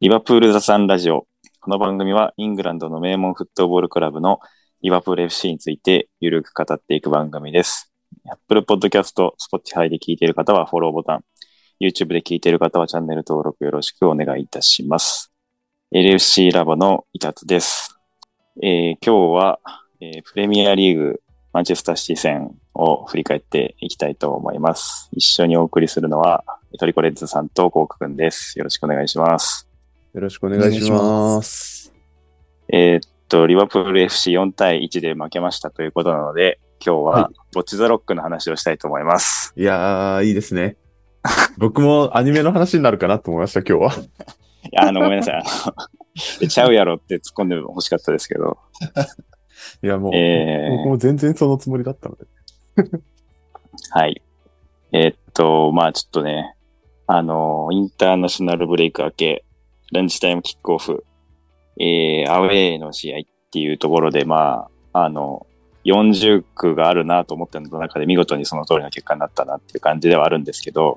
リバプールザサンラジオ。この番組はイングランドの名門フットボールクラブのリバプール FC についてゆるく語っていく番組です。Apple Podcast、Spotify で聞いている方はフォローボタン、YouTube で聞いている方はチャンネル登録よろしくお願いいたします。LFC ラボのイタツです。今日は、プレミアリーグマンチェスターシティ戦を振り返っていきたいと思います。一緒にお送りするのはトリコレッズさんとコウクくんです。よろしくお願いします。 よろしくお願いします。 リバプール FC4 対1で負けましたということなので、今日はボッチザロックの話をしたいと思います。 いやー、いいですね。僕もアニメの話になるかなと思いました、今日は。 いや、ごめんなさい。ちゃうやろって突っ込んで欲しかったですけど。 いや、もう、僕も全然そのつもりだったので。 はい。まあちょっとね、インターナショナルブレイク明け、ランチタイムキックオフ、アウェーの試合っていうところで、40区があるなと思ったの中で見事にその通りの結果になったなっていう感じではあるんですけど、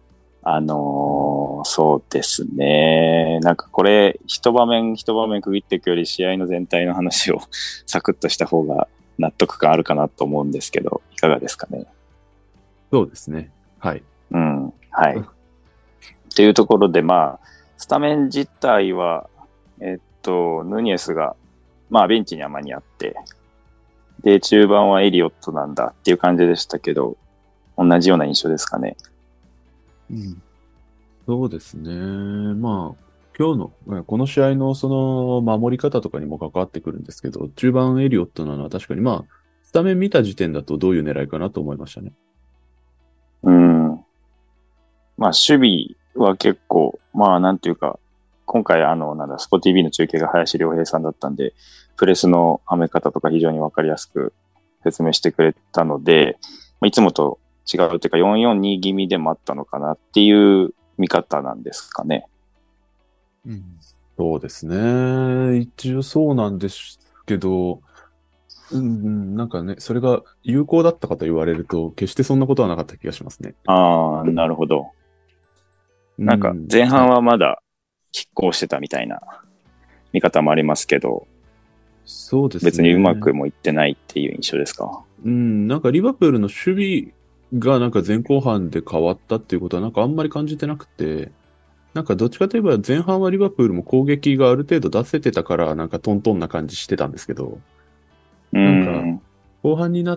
そうですね。なんかこれ、一場面区切っていくより試合の全体の話をサクッとした方が納得感あるかなと思うんですけど、いかがですかね。 そうですね。はい。 うん、はい。というところで、スタメン自体は、ヌニエスが、ベンチには間に合って、で、中盤はエリオットなんだっていう感じでしたけど、同じような印象ですかね。 うん。そうですね。今日の、この試合のその守り方とかにも関わってくるんですけど、中盤エリオットなのは確かにスタメン見た時点だとどういう狙いかなと思いましたね。 うん。守備は結構、なんていうか、今回スポ TV の中継が林良平さんだったんで、プレスのはめ方とか非常にわかりやすく説明してくれたので、いつもと違うというか442気味でもあったのかなっていう見方なんですかね。 うん、そうですね。一応そうなんですけど、なんかね、それが有効だったかと言われると、決してそんなことはなかった気がしますね。 ああ、なるほど。なんか前半はまだ拮抗してたみたいな見方もありますけど、 そうですね。 別にうまくもいってないっていう印象ですか。 なんかリバプールの守備がなんか前後半で変わったっていうことはなんかあんまり感じてなくて、なんかどっちかといえば前半はリバプールも攻撃がある程度出せてたからなんかトントンな感じしてたんですけど、なんか後半になって、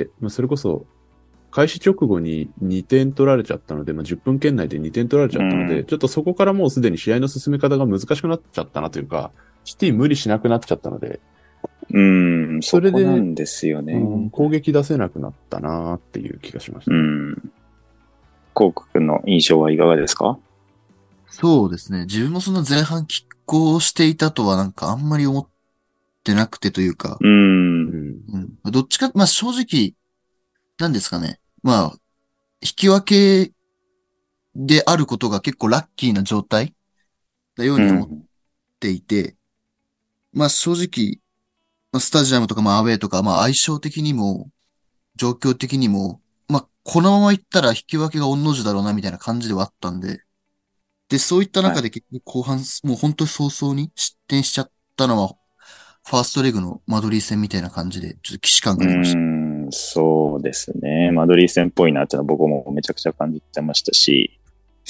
それこそ開始直後に2点取られちゃったので、10分圏内で2点取られちゃったので、ちょっとそこからもうすでに試合の進め方が難しくなっちゃったなというか、シティ無理しなくなっちゃったので、 それで、そこなんですよね。 攻撃出せなくなったなっていう気がしました。 コウ君の印象はいかがですか？ そうですね。自分もその前半拮抗していたとはなんかあんまり思ってなくてというか、どっちか、正直、なんですかね。引き分けであることが結構ラッキーな状態だように思っていて、正直、スタジアムとかアウェーとか、相性的にも、状況的にも、このまま行ったら引き分けが御の字だろうなみたいな感じではあったんで、で、そういった中で結局後半、もう本当に早々に失点しちゃったのは、ファーストレグのマドリー戦みたいな感じで、ちょっと既視感がありました。 そうですね。マドリー戦っぽいなっていうのは僕もめちゃくちゃ感じてましたし、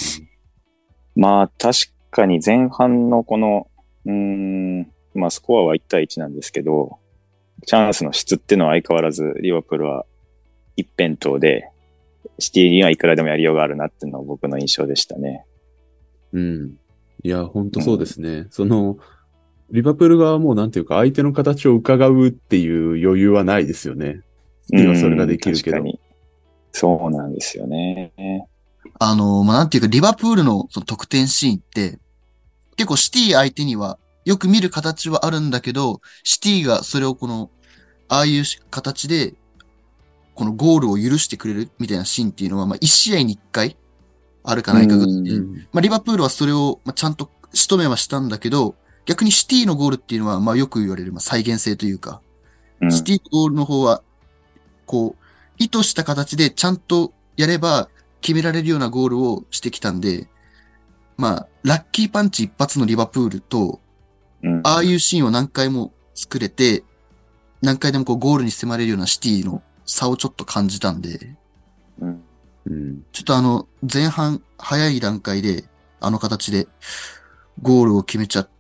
確かに前半のこの、スコアは1対1なんですけど、チャンスの質っていうのは相変わらずリバプールは一辺倒で、シティにはいくらでもやりようがあるなっていうのが僕の印象でしたね。 いや、本当そうですね。リバプール側はもうなんていうか相手の形を伺うっていう余裕はないですよね。今それができるけど。 確かに。そうなんですよね。 なんていうか、リバプールのその得点シーンって、結構シティ相手にはよく見る形はあるんだけど、シティがそれをああいう形で、このゴールを許してくれるみたいなシーンっていうのは、1試合に1回あるかないかぐらいで、リバプールはそれをちゃんと仕留めはしたんだけど、逆にシティのゴールっていうのは、よく言われる、再現性というか、シティのゴールの方は、意図した形でちゃんとやれば決められるようなゴールをしてきたんで、 まあ、ラッキーパンチ一発のリバプールと、ああいうシーンを何回も作れて、何回でもこうゴールに迫れるようなシティの差をちょっと感じたんで、ちょっと前半早い段階で、あの形でゴールを決めちゃって、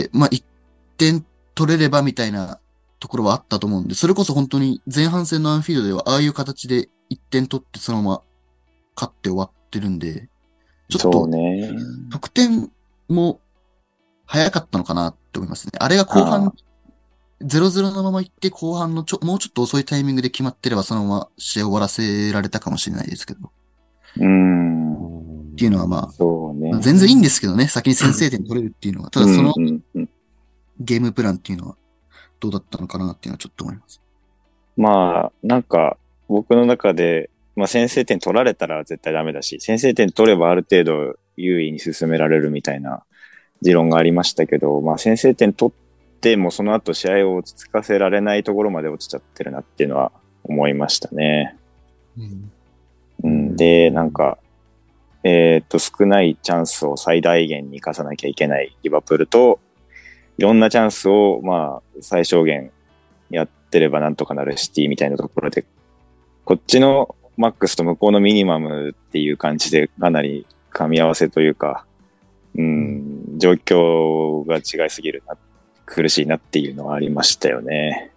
まあ、1点取れればみたいなところはあったと思うんで、それこそ本当に前半戦のアンフィールドではああいう形で1点取ってそのまま勝って終わってるんで、ちょっと得点も早かったのかなって思いますね。あれが後半 0-0 のまま行って後半のもうちょっと遅いタイミングで決まってればそのまま試合を終わらせられたかもしれないですけど。っていうのはまあ、全然いいんですけどね、先に先制点取れるっていうのは。ただそのゲームプランっていうのはどうだったのかなっていうのはちょっと思います。 まあ、なんか僕の中で、まあ先制点取られたら絶対ダメだし、先制点取ればある程度優位に進められるみたいな持論がありましたけど、まあ先制点取ってもその後試合を落ち着かせられないところまで落ちちゃってるなっていうのは思いましたね。で、なんか、少ないチャンスを最大限に生かさなきゃいけないリバプールと、いろんなチャンスを、まあ、最小限やってればなんとかなるシティみたいなところで、こっちのマックスと向こうのミニマムっていう感じでかなり噛み合わせというか、状況が違いすぎるな、苦しいなっていうのはありましたよね。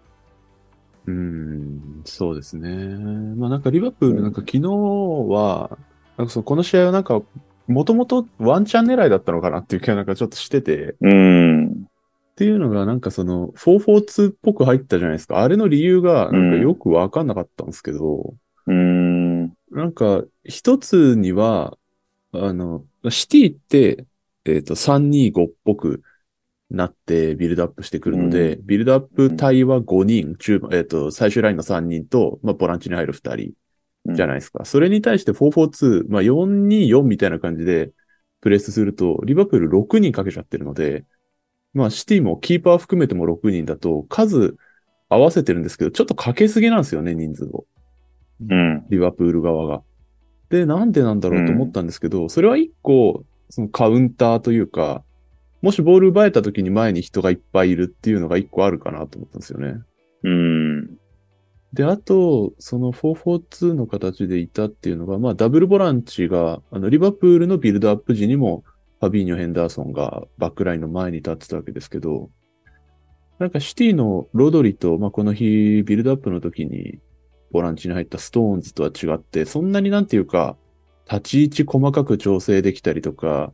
そうですね。まあなんかリバプールなんか昨日は、なんかこの試合はなんかもともとワンチャン狙いだったのかなっていう気はなんかちょっとしてて、っていうのがなんか4-4-2っぽく入ったじゃないですか。あれの理由がなんかよくわかんなかったんですけど、なんか一つには、シティって、3-2-5っぽくなってビルドアップしてくるので、ビルドアップ帯は5人、最終ラインの3人と、まあ、ボランチに入る2人じゃないですか。それに対して4-4-2、まあ、4-2-4みたいな感じでプレスすると、リバプール6人かけちゃってるので、まあ、シティもキーパー含めても6人だと、数合わせてるんですけど、ちょっとかけすぎなんですよね、人数を。リバプール側が。で、なんでなんだろうと思ったんですけど、それは一個、そのカウンターというか、もしボール奪えた時に前に人がいっぱいいるっていうのが一個あるかなと思ったんですよね。で、あと、その4-4-2の形でいたっていうのが、まあダブルボランチが、リバプールのビルドアップ時にも、ファビーニョ・ヘンダーソンがバックラインの前に立ってたわけですけど、なんかシティのロドリと、まあこの日、ビルドアップの時に、ボランチに入ったストーンズとは違って、そんなになんていうか、立ち位置細かく調整できたりとか、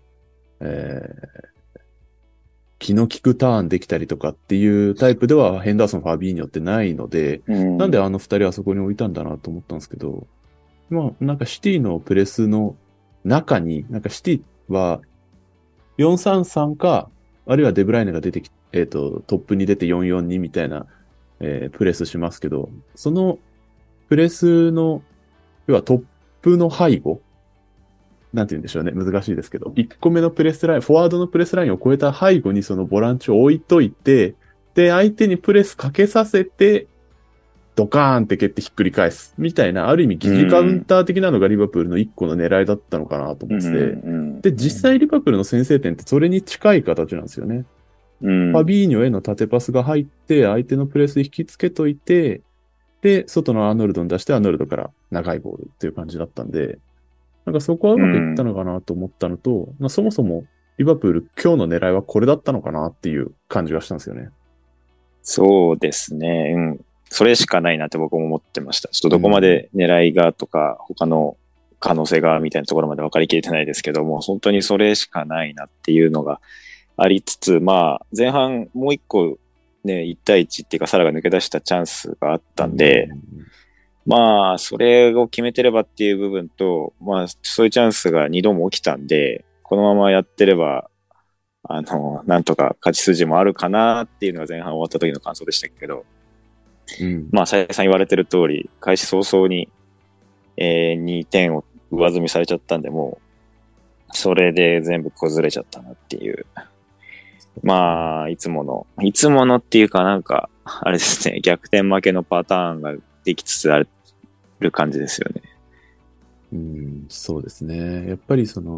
気の利くターンできたりとかっていうタイプではヘンダーソン、ファビーニョってないので、なんであの二人はそこに置いたんだなと思ったんですけど、まあなんかシティのプレスの中に、なんかシティは4-3-3か、あるいはデブライネが出てきて、トップに出て4-4-2みたいな、プレスしますけど、そのプレスの、要はトップの背後、なんて言うんでしょうね。難しいですけど。1個目のプレスライン、フォワードのプレスラインを超えた背後にそのボランチを置いといて、で、相手にプレスかけさせて、ドカーンって蹴ってひっくり返す。みたいな、ある意味疑似カウンター的なのがリバプールの1個の狙いだったのかなと思ってて。で、実際リバプールの先制点ってそれに近い形なんですよね。ファビーニョへの縦パスが入って、相手のプレス引きつけといて、で、外のアーノルドに出して、アーノルドから長いボールっていう感じだったんで、なんかそこはうまくいったのかなと思ったのと、まあ、そもそもリバプール今日の狙いはこれだったのかなっていう感じがしたんですよね。 そうですね。それしかないなって僕も思ってました。ちょっとどこまで狙いがとか、他の可能性がみたいなところまで分かりきれてないですけども、本当にそれしかないなっていうのがありつつ、まあ前半もう一個ね、1対1っていうかサラが抜け出したチャンスがあったんで、まあ、それを決めてればっていう部分と、まあ、そういうチャンスが2度も起きたんで、このままやってれば、なんとか勝ち筋もあるかなっていうのが前半終わった時の感想でしたけど、まあ、再三言われてる通り、開始早々に、2点を上積みされちゃったんで、もう、それで全部崩れちゃったなっていう。まあ、いつものっていうかなんか、あれですね、逆転負けのパターンができつつある感じですよね。 そうですね。やっぱり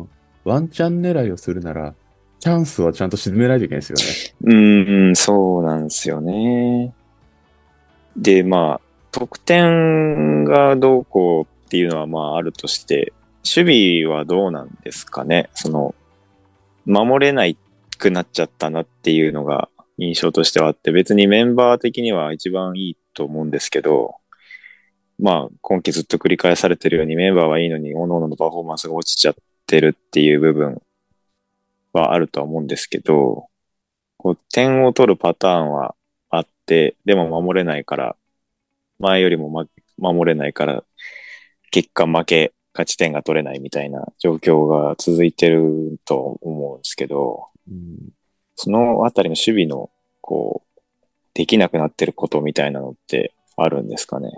ワンチャン狙いをするなら、チャンスはちゃんと沈めないといけないですよね。 そうなんですよね。で、まあ、得点がどうこうっていうのはまああるとして、守備はどうなんですかね。守れないくなっちゃったなっていうのが印象としてはあって、別にメンバー的には一番いいと思うんですけど、まあ、今季ずっと繰り返されてるようにメンバーはいいのに、各々のパフォーマンスが落ちちゃってるっていう部分はあるとは思うんですけど、点を取るパターンはあって、でも守れないから、前よりも、守れないから、結果負け、勝ち点が取れないみたいな状況が続いてると思うんですけど、そのあたりの守備の、できなくなってることみたいなのってあるんですかね。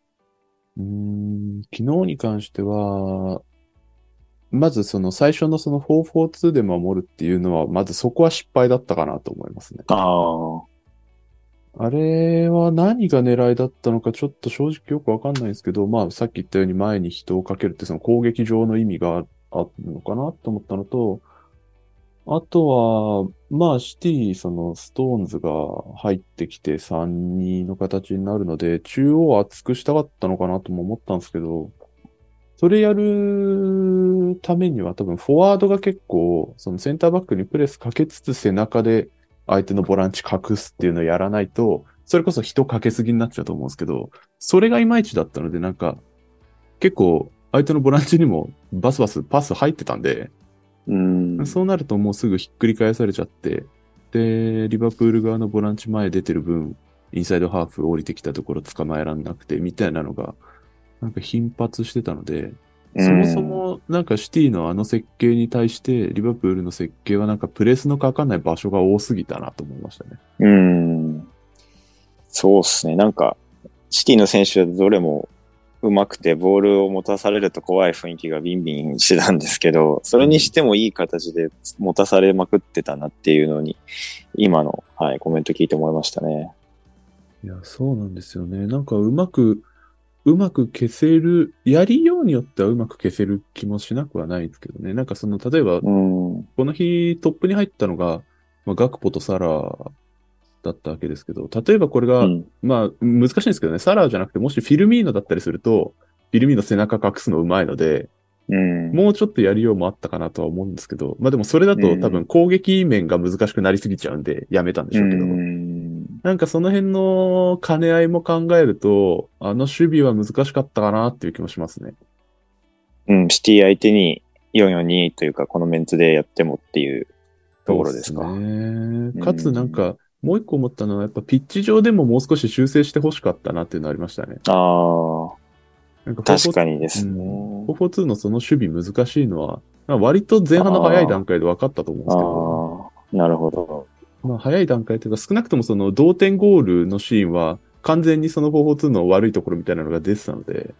昨日に関しては、まずその最初のその4-4-2で守るっていうのは、まずそこは失敗だったかなと思いますね。あれは何が狙いだったのかちょっと正直よくわかんないんですけど、まあさっき言ったように前に人をかけるってその攻撃上の意味があるのかなと思ったのと、あとは、まあシティ、そのストーンズが入ってきて3-2の形になるので、中央を厚くしたかったのかなとも思ったんですけど、それやるためには多分フォワードが結構、そのセンターバックにプレスかけつつ背中で相手のボランチ隠すっていうのをやらないと、それこそ人かけすぎになっちゃうと思うんですけど、それがいまいちだったので、なんか、結構相手のボランチにもバスバスパス入ってたんで、そうなるともうすぐひっくり返されちゃって、で、リバプール側のボランチ前出てる分、インサイドハーフ降りてきたところ捕まえらんなくて、みたいなのが、なんか頻発してたので、そもそもなんかシティのあの設計に対してリバプールの設計はなんかプレスのかかんない場所が多すぎたなと思いましたね。 そうっすね。なんかシティの選手はどれも上手くてボールを持たされると怖い雰囲気がビンビンしてたんですけど、それにしてもいい形で持たされまくってたなっていうのに、今の、コメント聞いて思いましたね。 いや、そうなんですよね。なんかうまく消せる、やりようによってはうまく消せる気もしなくはないですけどね。なんかその、例えば、この日トップに入ったのが、ガクポとサラだったわけですけど、例えばこれが、まあ、難しいんですけどね、サラじゃなくて、もしフィルミーノだったりすると、フィルミーノ背中隠すのうまいので、もうちょっとやりようもあったかなとは思うんですけど、まあでもそれだと多分攻撃面が難しくなりすぎちゃうんで、やめたんでしょうけど、なんかその辺の兼ね合いも考えると、あの守備は難しかったかなっていう気もしますね。 シティ相手に4-4-2というか、このメンツでやってもっていうところですか。 そうですね。かつなんか、もう一個思ったのは、やっぱピッチ上でももう少し修正してほしかったなっていうのありましたね。 なんか確かにですね。 4-4-2のその守備難しいのは、割と前半の早い段階で分かったと思うんですけど。 なるほど。 まあ早い段階というか、少なくともその同点ゴールのシーンは、完全にその4-4-2の悪いところみたいなのが出てたので。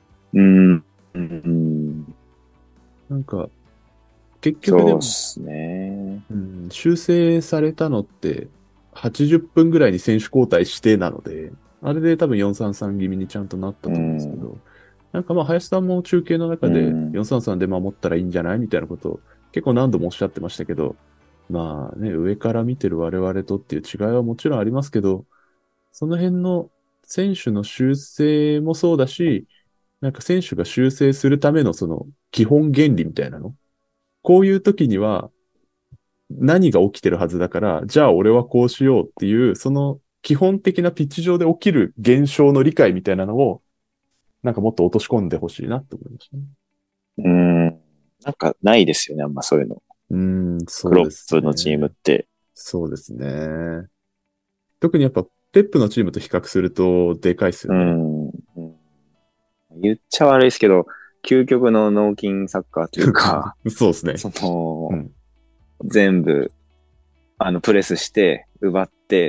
なんか、結局でも、 そうですね。 修正されたのって、80分ぐらいに選手交代してなので、あれで多分4-3-3気味にちゃんとなったと思うんですけど、なんかまあ林さんも中継の中で4-3-3で守ったらいいんじゃないみたいなことを結構何度もおっしゃってましたけど、まあね、上から見てる我々とっていう違いはもちろんありますけど、その辺の選手の修正もそうだし、なんか選手が修正するためのその基本原理みたいなの。こういう時には何が起きてるはずだから、じゃあ俺はこうしようっていう、その基本的なピッチ上で起きる現象の理解みたいなのを、なんかもっと落とし込んでほしいなって思いましたね。 なんかないですよね、あんまそういうの。 そうですね。 クロップのチームって。 そうですね。特にやっぱ、ペップのチームと比較すると、でかいっすよね。 言っちゃ悪いですけど、究極の脳筋サッカーというか、 そうですね。 全部、プレスして、奪って、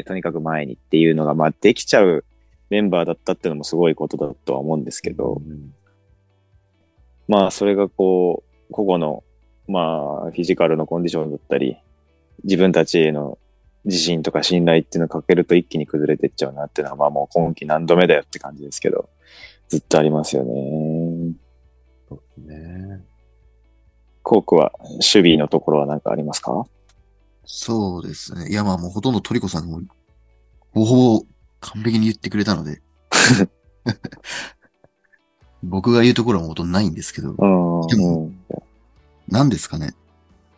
とにかく前にっていうのが、まあ、できちゃうメンバーだったっていうのもすごいことだとは思うんですけど、まあ、それが個々の、まあ、フィジカルのコンディションだったり、自分たちへの自信とか信頼っていうのをかけると一気に崩れていっちゃうなっていうのは、まあもう今季何度目だよって感じですけど、ずっとありますよね。 そうですね。 コークは守備のところは何かありますか？ そうですね。いや、まあもうほとんどトリコさんも、ほぼ完璧に言ってくれたので、僕が言うところはほとんどないんですけど、でも、何ですかね。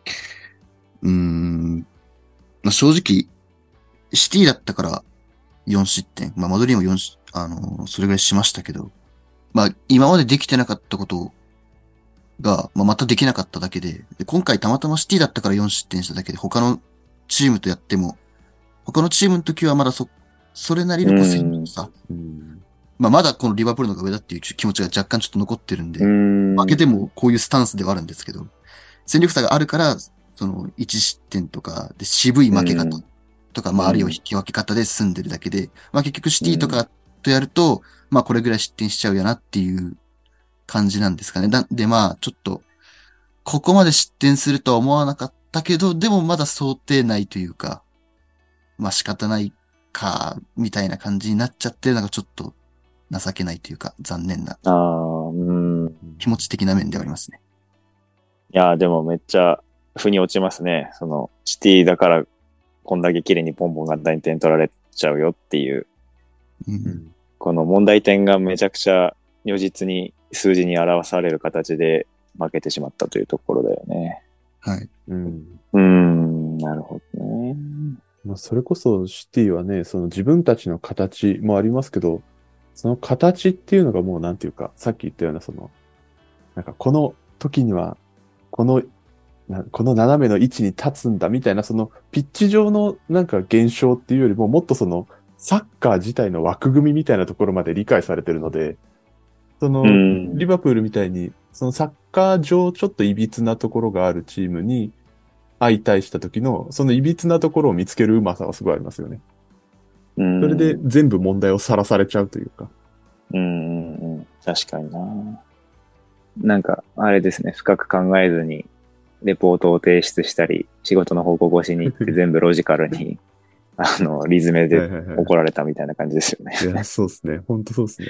まあ、正直、シティだったから4失点。まあ、マドリーもそれぐらいしましたけど、まあ、今までできてなかったことが、まあ、またできなかっただけで、今回たまたまシティだったから4失点しただけで、他のチームとやっても、他のチームの時はまだそれなりの戦力差。まあ、まだこのリバプールの方が上だっていう気持ちが若干ちょっと残ってるんで、負けてもこういうスタンスではあるんですけど、戦力差があるから、その1失点とかで渋い負け方とか、まああるいは引き分け方で済んでるだけで、まあ結局シティとかとやると、まあこれぐらい失点しちゃうよなっていう感じなんですかね。でまあちょっと、ここまで失点するとは思わなかったけど、でもまだ想定内というか、まあ仕方ないか、みたいな感じになっちゃって、なんかちょっと情けないというか、残念な気持ち的な面ではありますね。 いやー、でもめっちゃ腑に落ちますね。そのシティだからこんだけ綺麗にポンポン簡単に点取られちゃうよっていう、この問題点がめちゃくちゃ如実に数字に表される形で負けてしまったというところだよね。 はい。 なるほどね。 まあ、それこそシティはね、その自分たちの形もありますけど、その形っていうのがもうなんていうか、さっき言ったようななんかこの時には、この斜めの位置に立つんだみたいな、そのピッチ上のなんか現象っていうよりも、もっとサッカー自体の枠組みみたいなところまで理解されてるので、リバプールみたいに、そのサッカー上ちょっと歪なところがあるチームに相対した時の、その歪なところを見つけるうまさはすごいありますよね。それで全部問題をさらされちゃうというか。 確かにな。なんか、あれですね、深く考えずに、レポートを提出したり、仕事の報告をしに行って全部ロジカルに、リズムで怒られたみたいな感じですよね。 いや、そうですね。本当そうですね。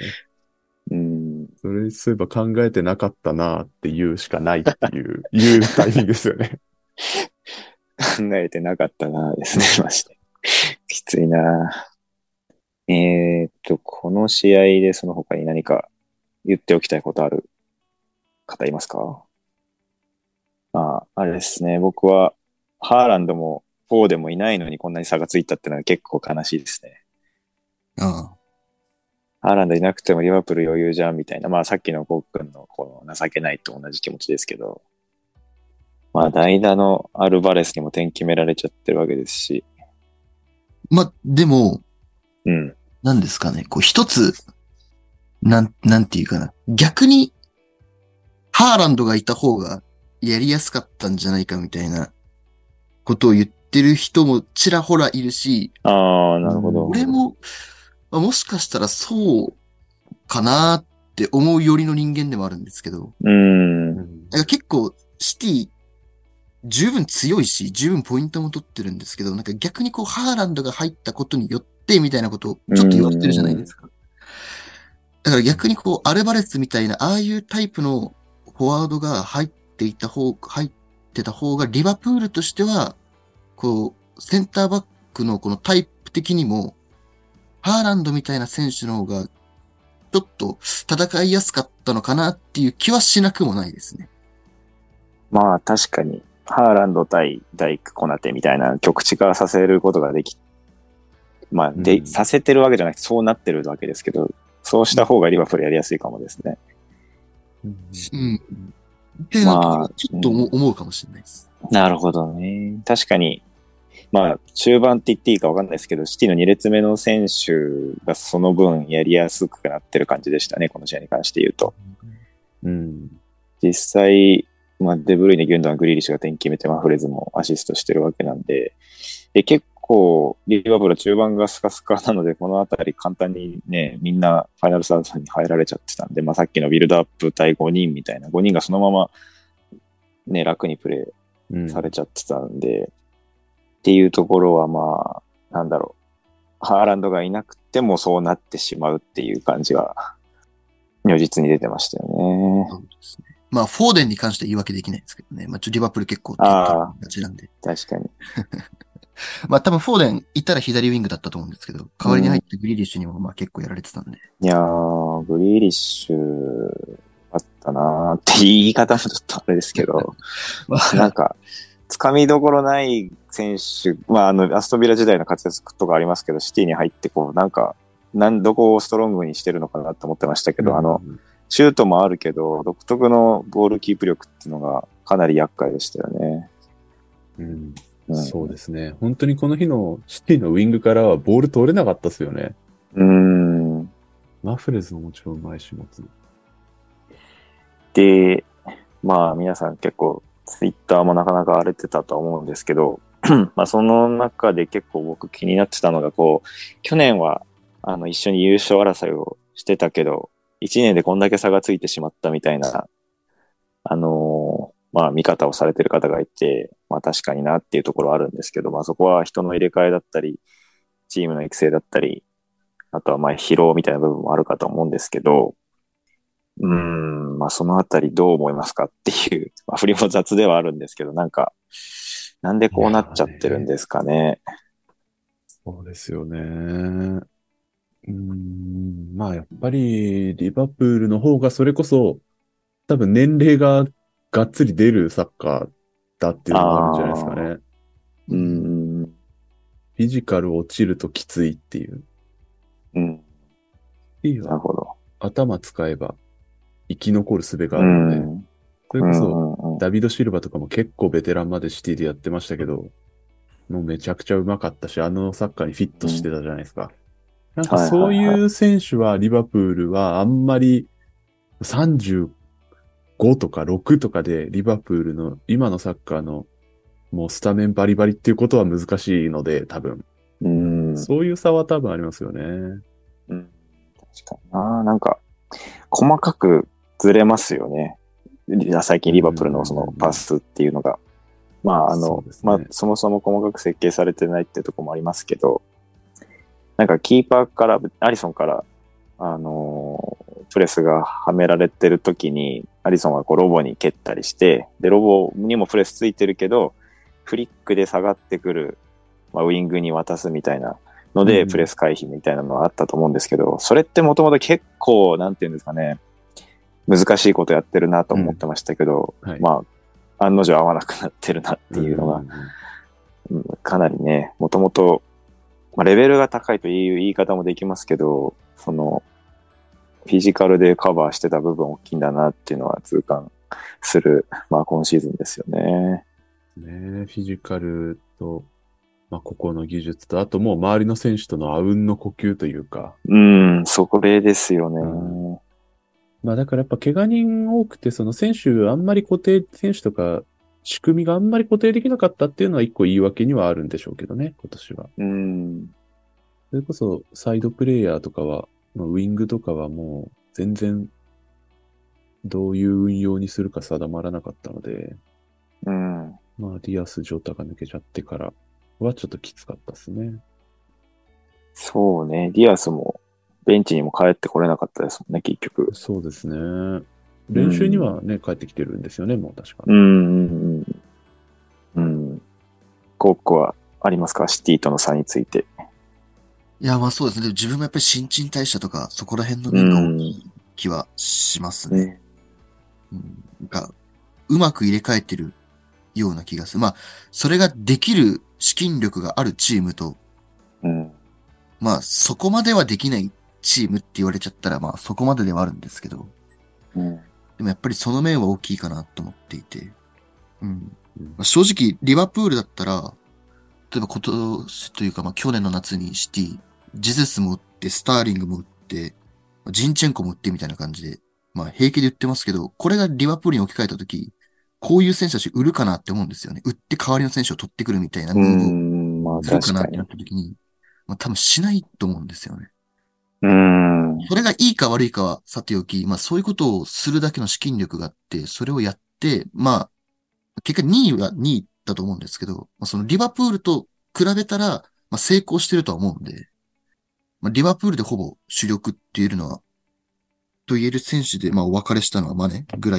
そういえば考えてなかったなって言うしかないっていうタイミングですよね。 考えてなかったなですね、まして。きついな。この試合でその他に何か言っておきたいことある方いますか？あれですね。僕は、ハーランドもフォーでもいないのにこんなに差がついたってのは結構悲しいですね。ハーランドいなくてもリバプール余裕じゃんみたいな。まあさっきのコックンのこの情けないと同じ気持ちですけど。まあ代打のアルバレスにも点決められちゃってるわけですし。 まあ、でも、なんですかね。こう一つ、なんていうかな。逆に、ハーランドがいた方がやりやすかったんじゃないかみたいなことを言ってる人もちらほらいるし。 なるほど。 俺も、もしかしたらそうかなって思うよりの人間でもあるんですけど。結構、シティ、十分強いし、十分ポイントも取ってるんですけど、なんか逆にハーランドが入ったことによって、みたいなことをちょっと言われてるじゃないですか。だから逆にアルバレスみたいな、ああいうタイプのフォワードが入ってた方が、リバプールとしては、センターバックのこのタイプ的にも、ハーランドみたいな選手の方が、ちょっと戦いやすかったのかなっていう気はしなくもないですね。 まあ確かに、ハーランド対ダイク・コナテみたいな局地化させることができ、まあさせてるわけじゃなくてそうなってるわけですけど、そうした方がリバプールやりやすいかもですね。 っていうのはちょっと思うかもしれないです。 なるほどね。確かに、まあ中盤って言っていいか分かんないですけど、シティの2列目の選手がその分やりやすくなってる感じでしたね、この試合に関して言うと。実際、まあ、デブルイネ、ギュンドアン、グリーリッシュが点決めて、フレズもアシストしてるわけなんで、結構、リバプール中盤がスカスカなので、このあたり簡単にね、みんなファイナルサードに入られちゃってたんで、さっきのビルドアップ対5人みたいな、5人がそのまま、ね、楽にプレイされちゃってたんで、っていうところはハーランドがいなくてもそうなってしまうっていう感じが、如実に出てましたよね。 そうですね。 まあ、フォーデンに関しては言い訳できないですけどね。まあ、リバプール結構手ああ、 がちなんで。 確かに。 まあ、多分フォーデンいたら左ウィングだったと思うんですけど、代わりに入ってグリーリッシュにもまあ結構やられてたんで。 いやー、グリーリッシュ、あったなーって言い方もちょっとあれですけど、なんか、つかみどころない選手、まあ、アストビラ時代の活躍とかありますけど、シティに入って、こう、なんか、どこをストロングにしてるのかなと思ってましたけど、シュートもあるけど、独特のボールキープ力っていうのがかなり厄介でしたよね。 そうですね。本当にこの日のシティのウィングからはボール取れなかったですよね。マフレズももちろんうまいし持つ。 で、まあ皆さん結構ツイッターもなかなか荒れてたと思うんですけど、まあその中で結構僕気になってたのがこう、去年は一緒に優勝争いをしてたけど、1年でこんだけ差がついてしまったみたいな、まあ見方をされてる方がいて、まあ確かになっていうところはあるんですけど、まあそこは人の入れ替えだったり、チームの育成だったり、あとはまあ疲労みたいな部分もあるかと思うんですけど、まあそのあたりどう思いますかっていう、まあ振りも雑ではあるんですけど、なんか、なんでこうなっちゃってるんですかね。 そうですよね。まあやっぱりリバプールの方がそれこそ多分年齢ががっつり出るサッカーだっていうのもあるんじゃないですかね。フィジカル落ちるときついっていう。 なるほど。 頭使えば生き残る術があるので、それこそダビド・シルバとかも結構ベテランまでシティでやってましたけど、もうめちゃくちゃうまかったし、サッカーにフィットしてたじゃないですか。なんかそういう選手はリバプールはあんまり35とか6とかでリバプールの今のサッカーのもうスタメンバリバリっていうことは難しいので、多分。そういう差は多分ありますよね。 確かにな。なんか、細かくずれますよね。最近リバプールのそのパスっていうのが。まあまあそもそも細かく設計されてないってとこもありますけど、なんかキーパーから、アリソンから、プレスがはめられてる時に、アリソンはこうロボに蹴ったりして、で、ロボにもプレスついてるけど、フリックで下がってくる、まあ、ウィングに渡すみたいなので、プレス回避みたいなのはあったと思うんですけど、それってもともと結構、なんていうんですかね、難しいことやってるなと思ってましたけど、まあ、案の定合わなくなってるなっていうのが、かなりね、もともと、まあ、レベルが高いという言い方もできますけど、その、フィジカルでカバーしてた部分大きいんだなっていうのは痛感する、まあ今シーズンですよね。 フィジカルと、まあ個々の技術と、あともう周りの選手とのあうんの呼吸というか。 そこですよね。 まあだからやっぱ怪我人多くて、その選手あんまり選手とか仕組みがあんまり固定できなかったっていうのは一個言い訳にはあるんでしょうけどね、今年は。それこそサイドプレイヤーとかは、ウィングとかはもう全然どういう運用にするか定まらなかったので、まあディアス・ジョタが抜けちゃってからはちょっときつかったですね。 そうね、ディアスもベンチにも帰ってこれなかったですもんね、結局。 そうですね。練習にはね、帰ってきてるんですよね、もう確か。 コックはありますか、シティとの差について。 いや、まあそうですね。でも自分もやっぱり新陳代謝とか、そこら辺の面が大きい気はしますね。なんか、うまく入れ替えてるような気がする。まあ、それができる資金力があるチームと、まあ、そこまではできないチームって言われちゃったら、まあ、そこまでではあるんですけど、でもやっぱりその面は大きいかなと思っていて、正直、リバプールだったら、例えば今年というか、まあ去年の夏にシティ、ジゼスも売って、スターリングも売って、ジンチェンコも売ってみたいな感じで、まあ平気で売ってますけど、これがリバプールに置き換えたとき、こういう選手たち売るかなって思うんですよね。売って代わりの選手を取ってくるみたいなムーブをするかなってなったときに、まあ多分しないと思うんですよね。それがいいか悪いかはさておき、まあそういうことをするだけの資金力があって、それをやって、まあ、結果2位は2位だと思うんですけど、まあ、そのリバプールと比べたら、まあ、成功してるとは思うんで、まあ、リバプールでほぼ主力って言えるのは、と言える選手で、まあ、お別れしたのはマネぐらいかなっ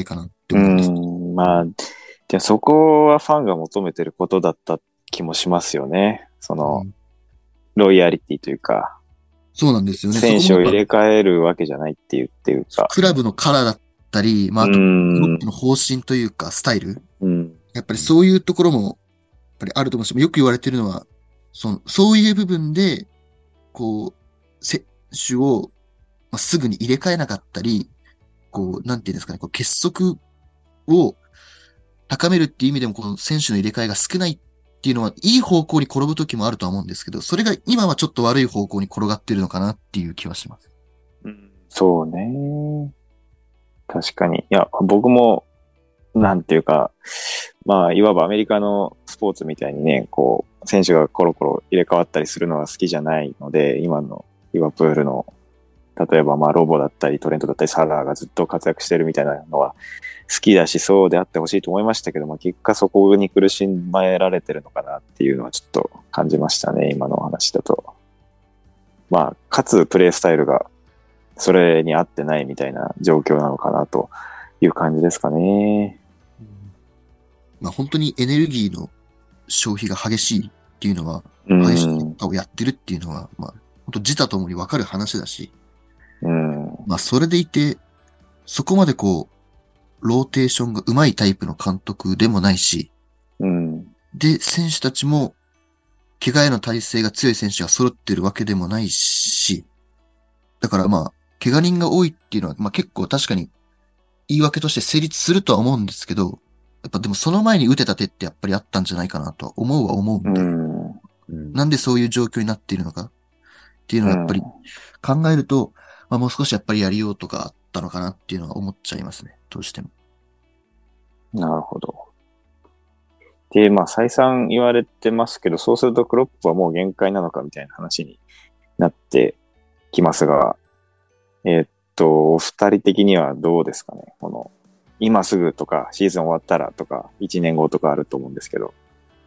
て思うんです。 まあ、でもそこはファンが求めてることだった気もしますよね。ロイヤリティというか、 そうなんですよね。 選手を入れ替えるわけじゃないっていうか。 クラブのカラーだったり、まあ、あと、クロップの方針というか、スタイル。やっぱりそういうところも、やっぱりあると思うし、よく言われてるのは、そういう部分で、選手を、すぐに入れ替えなかったり、なんていうんですかね、結束を高めるっていう意味でも、選手の入れ替えが少ないっていうのは、いい方向に転ぶ時もあるとは思うんですけど、それが今はちょっと悪い方向に転がってるのかなっていう気はします。 そうね。確かに。いや、僕も、なんていうか、いわばアメリカのスポーツみたいにね、選手がコロコロ入れ替わったりするのは好きじゃないので、今のリバプールの、例えばロボだったりトレントだったりサラーがずっと活躍してるみたいなのは好きだし、そうであってほしいと思いましたけども、結果そこに苦しめられてるのかなっていうのはちょっと感じましたね、今のお話だと。かつプレースタイルがそれに合ってないみたいな状況なのかなという感じですかね。 本当にエネルギーの消費が激しいっていうのは、激しい結果をやってるっていうのは、本当自他ともに分かる話だし、それでいて、そこまでローテーションが上手いタイプの監督でもないし、で、選手たちも、怪我への耐性が強い選手が揃ってるわけでもないし、だから怪我人が多いっていうのは、結構確かに言い訳として成立するとは思うんですけど、やっぱでもその前に打てた手ってやっぱりあったんじゃないかなとは思うんで、なんでそういう状況になっているのかっていうのはやっぱり考えると、もう少しやっぱりやりようとかあったのかなっていうのは思っちゃいますね、どうしても。 なるほど。で、再三言われてますけど、そうするとクロップはもう限界なのかみたいな話になってきますが、お二人的にはどうですかね。今すぐとか、シーズン終わったらとか、1年後とかあると思うんですけど。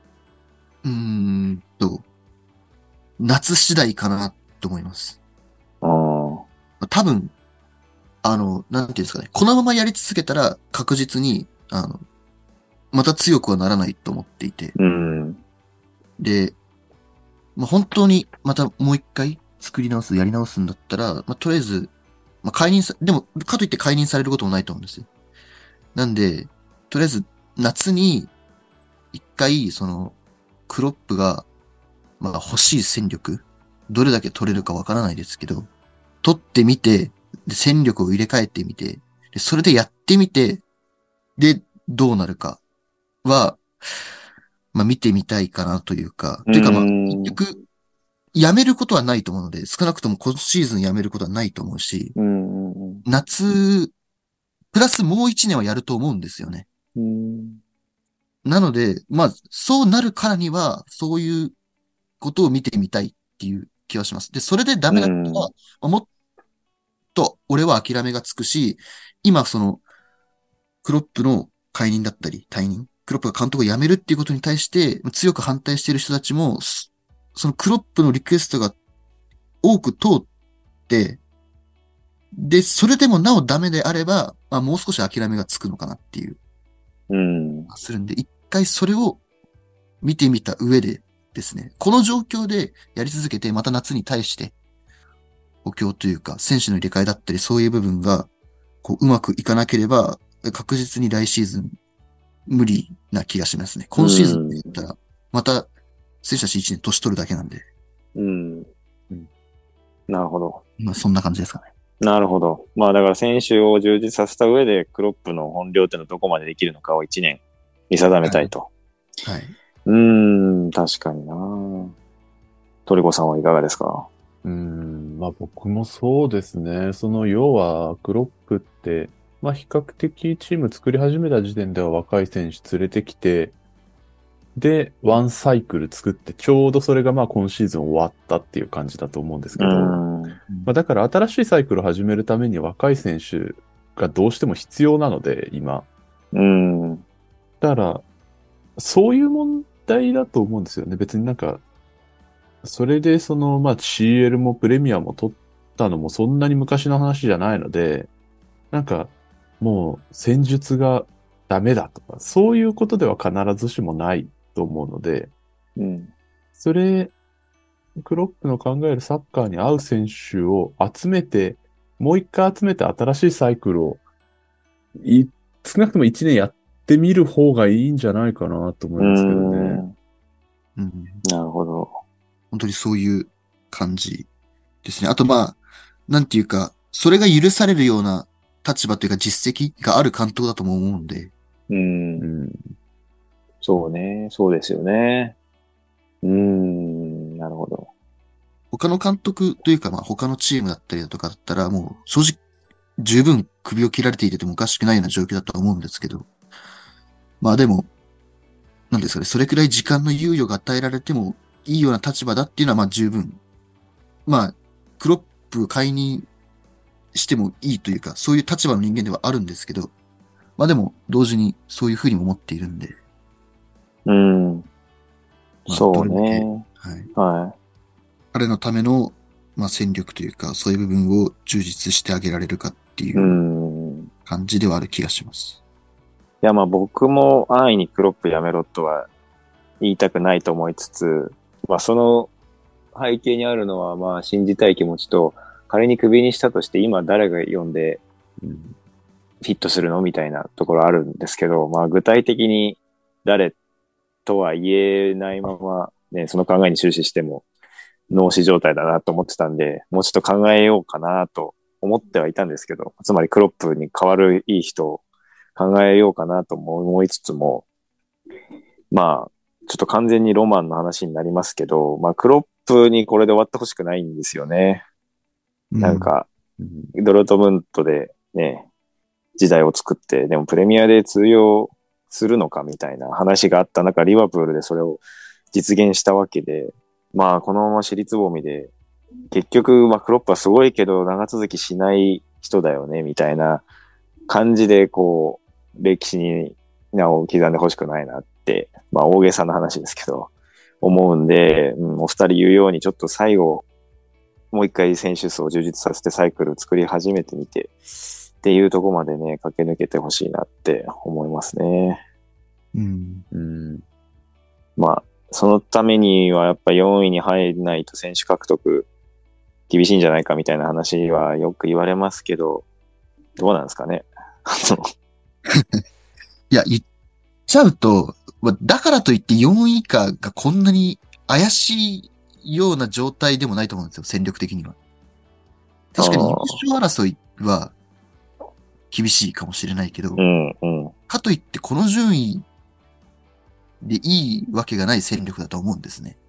夏次第かなと思います。多分、なんていうんですかね。このままやり続けたら確実に、また強くはならないと思っていて。で、本当にまたもう一回やり直すんだったら、とりあえず、でも、かといって解任されることもないと思うんですよ。なんで、とりあえず、夏に、一回、クロップが、欲しい戦力、どれだけ取れるかわからないですけど、取ってみて、で、戦力を入れ替えてみて、で、それでやってみて、で、どうなるかは、見てみたいかなというか、というか結局、やめることはないと思うので、少なくとも今シーズンやめることはないと思うし、夏、プラスもう一年はやると思うんですよね。なので、そうなるからには、そういうことを見てみたいっていう気はします。で、それでダメだったら、もっと俺は諦めがつくし、今クロップの解任だったり退任、クロップが監督を辞めるっていうことに対して強く反対している人たちも、そのクロップのリクエストが多く通って、で、それでもなおダメであれば、もう少し諦めがつくのかなっていう。するんで、一回それを見てみた上でですね、この状況でやり続けて、また夏に対して、補強というか、選手の入れ替えだったり、そういう部分が、うまくいかなければ、確実に来シーズン、無理な気がしますね。今シーズンで言ったら、また、選手たち1年年取るだけなんで。 なるほど。 そんな感じですかね。 なるほど。だから選手を充実させた上で、クロップの本領っていうのはどこまでできるのかを1年見定めたいと。 はい。 確かにな。トリコさんはいかがですか？ 僕もそうですね。要は、クロップって、比較的チーム作り始めた時点では若い選手連れてきて、で、ワンサイクル作って、ちょうどそれが今シーズン終わったっていう感じだと思うんですけど、だから新しいサイクルを始めるために若い選手がどうしても必要なので、今。だから、そういう問題だと思うんですよね。別にそれでCL もプレミアも取ったのもそんなに昔の話じゃないので、 もう戦術がダメだとか、そういうことでは必ずしもないと思うので、 うん。 それ、クロップの考えるサッカーに合う選手を集めて、もう一回集めて新しいサイクルを、少なくとも1年やってみる方がいいんじゃないかなと思いますけどね。 うん。 なるほど。 本当にそういう感じですね。あとなんていうか、それが許されるような立場というか実績がある監督だとも思うんで。 そうね。そうですよね。なるほど。 他の監督というか、他のチームだったりだとかだったら、もう正直十分首を切られていてもおかしくないような状況だと思うんですけど。でも、なんですかね、それくらい時間の猶予が与えられてもいいような立場だっていうのは十分。クロップ解任してもいいというか、そういう立場の人間ではあるんですけど、でも、同時にそういうふうにも思っているんで。 そうね。 はい。彼のための、戦力というか、そういう部分を充実してあげられるかっていう感じではある気がします。 いや、僕も安易にクロップやめろとは言いたくないと思いつつ、その背景にあるのは、信じたい気持ちと、仮にクビにしたとして今誰が読んでフィットするのみたいなところあるんですけど、具体的に誰とは言えないまま、ね、その考えに終始しても脳死状態だなと思ってたんで、もうちょっと考えようかなと思ってはいたんですけど、つまりクロップに代わるいい人を考えようかなと思いつつも、ちょっと完全にロマンの話になりますけど、クロップにこれで終わってほしくないんですよね。なんか、ドルトムントでね、時代を作って、でもプレミアで通用するのかみたいな話があった中、リバプールでそれを実現したわけで、このまま尻つぼみで、結局、クロップはすごいけど長続きしない人だよね、みたいな感じで、歴史に名を刻んでほしくないなって、大げさな話ですけど、思うんで、お二人言うようにちょっと最後、もう一回選手層を充実させてサイクルを作り始めてみて、っていうところまでね、駆け抜けてほしいなって思いますね。そのためにはやっぱ4位に入らないと選手獲得厳しいんじゃないかみたいな話はよく言われますけど、どうなんですかね。 いや、言っちゃうと、だからといって4位以下がこんなに怪しいような状態でもないと思うんですよ、戦力的には。確かに優勝争いは厳しいかもしれないけど、かといってこの順位でいいわけがない戦力だと思うんですね。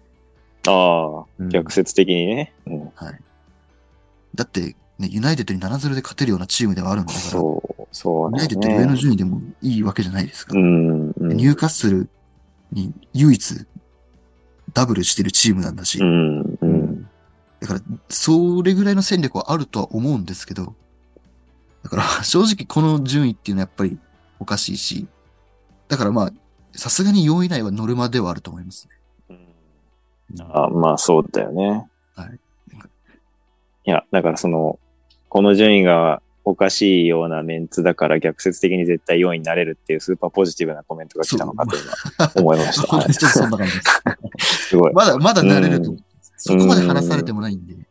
逆説的にね。 はい。だって、ね、ユナイテッドに 7-0 で勝てるようなチームではあるんだから、 そうね。 ユナイテッド上の順位でもいいわけじゃないですか。ニューカッスルに唯一ダブルしてるチームなんだし、だから、それぐらいの戦力はあるとは思うんですけど、だから正直この順位っていうのはやっぱりおかしいし、だからさすがに4位以内はノルマではあると思いますね。 そうだよね。 はい。 いや、だからこの順位がおかしいようなメンツだから逆説的に絶対4位になれるっていうスーパーポジティブなコメントが来たのかと思いました。 ちょっとそんな感じです。 すごい。 まだなれると。そこまで話されてもないんで。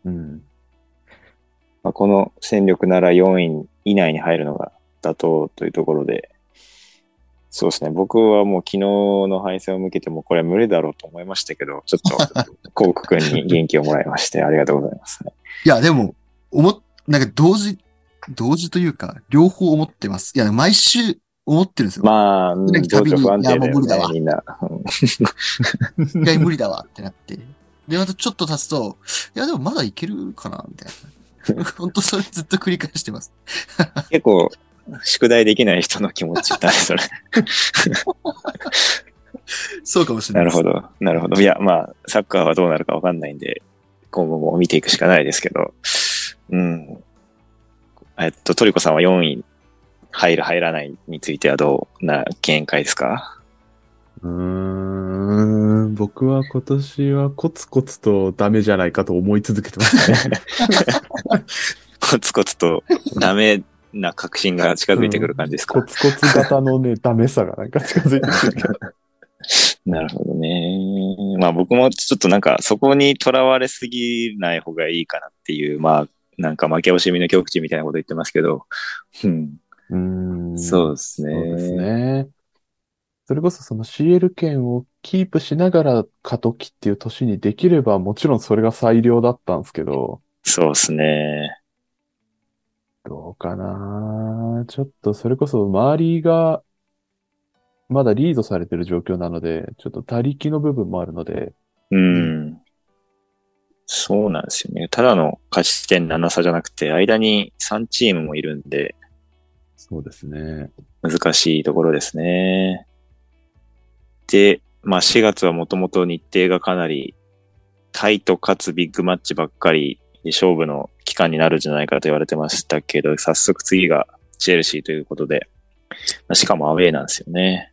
この戦力なら4位以内に入るのが妥当というところで、そうですね。僕はもう昨日の敗戦を向けてもこれ無理だろうと思いましたけど、ちょっとコウク君に元気をもらいましてありがとうございます。 いや、でも、なんか同時というか、両方思ってます。いや、毎週思ってるんですよ。 情緒不安定だよね、みんな。 一回無理だわってなって。で、またちょっと経つと、いや、でもまだいけるかなみたいな。本当それずっと繰り返してます。 結構、宿題できない人の気持ちだね、それ。 そうかもしれない。 なるほど。いや、サッカーはどうなるかわかんないんで、今後も見ていくしかないですけど。トリコさんは4位入る入らないについてはどうな見解ですか？ 僕は今年はコツコツとダメじゃないかと思い続けてますね。 コツコツとダメな確信が近づいてくる感じですか？ コツコツ型のね、ダメさがなんか近づいてくるけど。 なるほどね。まあ僕もちょっとなんかそこにとらわれすぎない方がいいかなっていう、まあなんか負け惜しみの極致みたいなこと言ってますけど、そうですね。 そうですね。それこそその CL 権をキープしながら過渡期っていう年にできればもちろんそれが最良だったんですけど。 そうですね。 どうかな。ちょっとそれこそ周りがまだリードされてる状況なので、ちょっと他力の部分もあるので。 そうなんですよね。ただの勝ち点7差じゃなくて、間に3チームもいるんで。 そうですね。 難しいところですね。で、まあ4月はもともと日程がかなりタイトかつビッグマッチばっかりで勝負の期間になるんじゃないかと言われてましたけど、早速次がチェルシーということで、しかもアウェーなんですよね。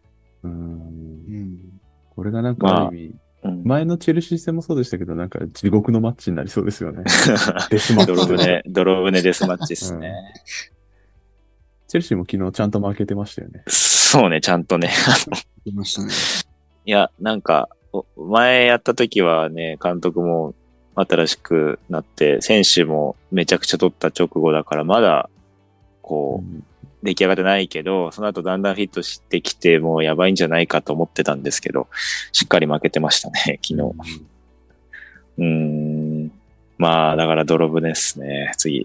これがなんかある意味、前のチェルシー戦もそうでしたけど、なんか地獄のマッチになりそうですよね。デスマッチ。 泥船デスマッチですね。 チェルシーも昨日ちゃんと負けてましたよね。 そうね、ちゃんとね。 いましたね。 いや、なんか、前やった時はね、監督も新しくなって、選手もめちゃくちゃ取った直後だから、まだ、こう、出来上がってないけど、その後だんだんフィットしてきて、もうやばいんじゃないかと思ってたんですけど、しっかり負けてましたね、昨日。まあ、だから泥船ですね、次。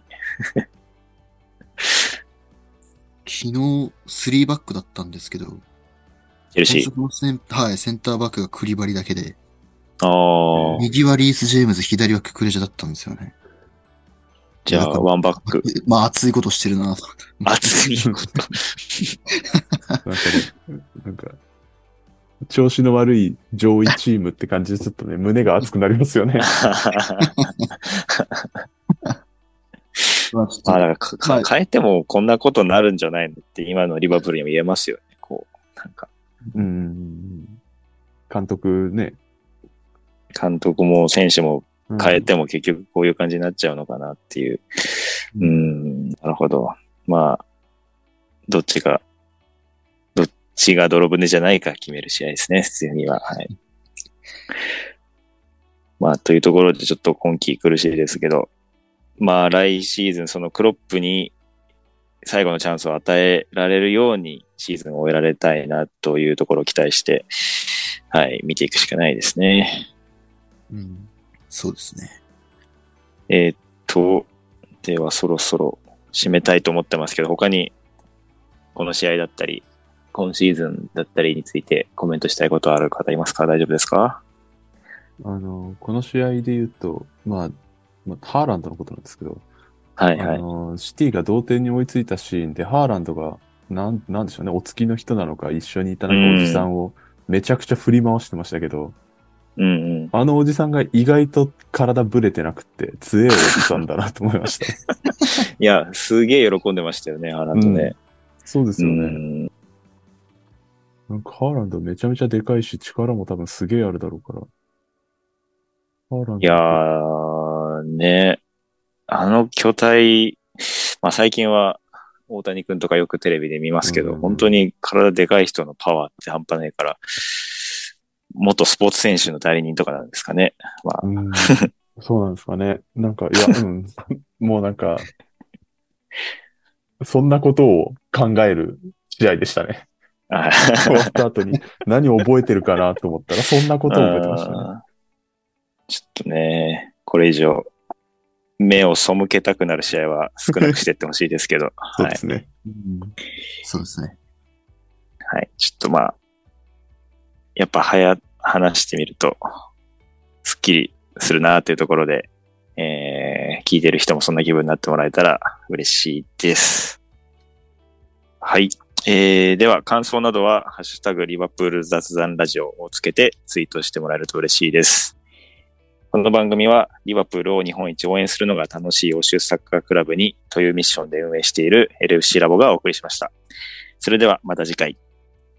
昨日、3バックだったんですけど、 チェルシー。 はい、センターバックがクリバリだけで、 右はリース・ジェームズ、左はククレジャだったんですよね。 じゃあ、ワンバック。 まあ、熱いことしてるな。 熱いこと。 なんか、調子の悪い上位チームって感じでちょっとね、胸が熱くなりますよね。 まあ、だから変えてもこんなことになるんじゃないのって今のリバプールにも言えますよね。こう、なんか。 監督ね。 監督も選手も変えても結局こういう感じになっちゃうのかなっていう。なるほど。まあ、どっちが泥船じゃないか決める試合ですね、普通には。はい。まあ、というところでちょっと今季苦しいですけど、まあ来シーズンそのクロップに最後のチャンスを与えられるようにシーズンを終えられたいなというところを期待して、はい、見ていくしかないですね。 そうですね。 ではそろそろ締めたいと思ってますけど、他にこの試合だったり、今シーズンだったりについてコメントしたいことある方いますか？大丈夫ですか？ この試合で言うと、まあ、ハーランドのことなんですけど、 はいはい。 シティが同点に追いついたシーンで、ハーランドが、なんでしょうね、お付きの人なのか、一緒にいたなんかおじさんをめちゃくちゃ振り回してましたけど、あのおじさんが意外と体ブレてなくて、強いおじさんだなと思いました。 いや、すげえ喜んでましたよね、ハーランドね。 そうですよね。なんかハーランドめちゃめちゃでかいし、力も多分すげえあるだろうから。 いやー、ね。あの巨体、まあ最近は大谷くんとかよくテレビで見ますけど、本当に体でかい人のパワーって半端ないから、元スポーツ選手の代理人とかなんですかね。まあ。 そうなんですかね。なんか、いや、もうなんか、そんなことを考える試合でしたね。終わった後に何を覚えてるかなと思ったら、そんなことを覚えてましたね。 ちょっとね、これ以上、目を背けたくなる試合は少なくしていってほしいですけど。 そうですね。 そうですね。 はい。ちょっとまあ、やっぱ話してみると、スッキリするなというところで、聞いてる人もそんな気分になってもらえたら嬉しいです。はい。では、感想などは、ハッシュタグリバプール雑談ラジオをつけてツイートしてもらえると嬉しいです。この番組は、リバプールを日本一応援するのが楽しい欧州サッカークラブにというミッションで運営している LFC ラボがお送りしました。それではまた次回。